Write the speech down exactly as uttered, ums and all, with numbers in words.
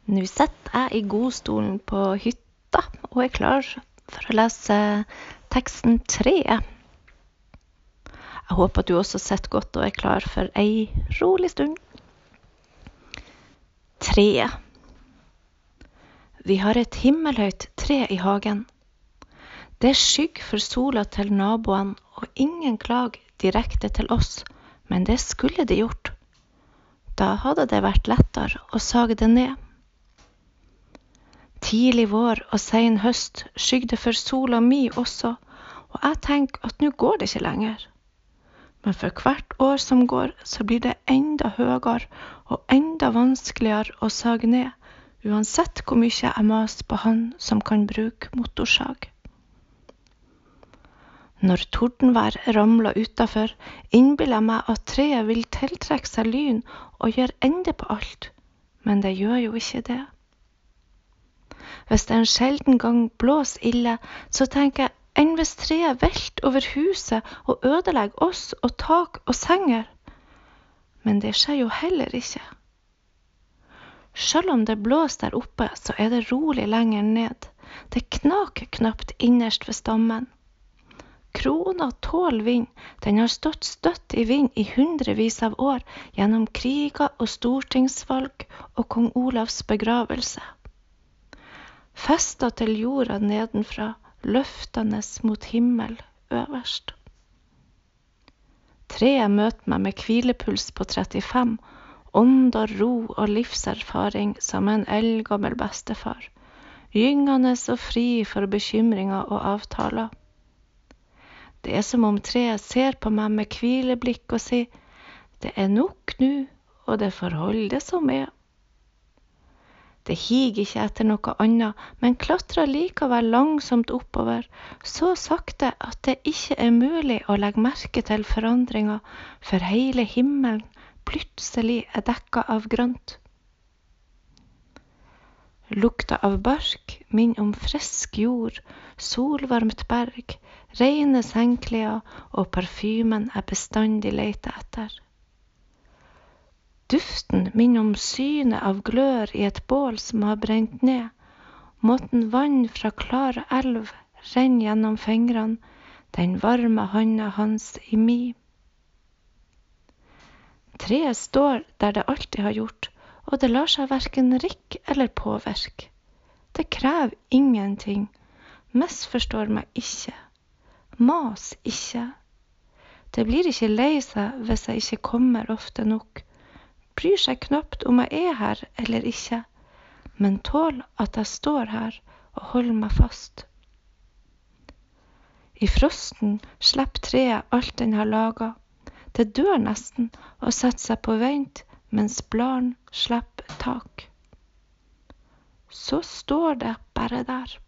Nå sitter jeg i godstolen på hytta og er klar for å lese teksten tre. Jeg håper at du også sitter godt og er klar for ei rolig stund. Tre. Vi har et himmelhøyt tre i hagen. Det er skygg for sola til naboen, og ingen klag direkte til oss, men det skulle det gjort. Da hadde det vært lettere å sage det ned. Tidlig vår og sen høst skygde for sola mi også, og jeg tenker at nå går det ikke lenger. Men for hvert år som går, så blir det enda høyere og enda vanskeligere å sage ned, uansett hvor mye jeg maser på han som kan bruke motorsag. Når tordenvær ramler utenfor, innbiller jeg meg at treet vil tiltrekke seg lyn og gjøre ende på alt, men det gjør jo ikke det. Hvis det en sjelden gang blåser ille, så tenker jeg enn hvis treet velter over huset og ødelegger oss og tak og senger. Men det skjer jo heller ikke. Selv om det blåser der oppe, så er det rolig lenger ned. Det knaker knapt innerst ved stammen. Krona tål vind, den har stått støtt i vind i hundrevis av år gjennom kriger og stortingsvalg og kong Olavs begravelse. Festet til jorda nedenfra, løftende mot himmel øverst. Treet møter meg med hvilepuls på trettifem, ånd og ro og livserfaring som en eldgammel bestefar, gyngende og fri for bekymringer og avtaler. Det er som om treet ser på meg med hvileblikk og sier, det er nok nå, og det får holde det som er. Det higer ikke etter noe annet, men klatrer likevel langsomt oppover, så sakte at det ikke er mulig å legge merke til forandringer, for hele himmelen plutselig er dekket av grønt. Lukta av bark minner om frisk jord, solvarmt berg, rene sengklær og parfymen er bestandig lete etter. Duften minner om synet av glør i et bål som har brent ned. Måten vann fra klar elv renner gjennom fingrene, den varme handa hans i mi. Treet står der det alltid har gjort, og det lar seg hverken rikke eller påvirke. Det krever ingenting, misforstår meg ikke, mas ikke. Det blir ikke lei seg hvis jeg ikke kommer ofte nok. Bryr seg knapt om jeg er her eller ikke, men tål at jeg står her og holder meg fast. I frosten slipper treet alt den har laget. Det dør nesten og setter seg på vent, mens bladene slipper tak. Så står det bare der.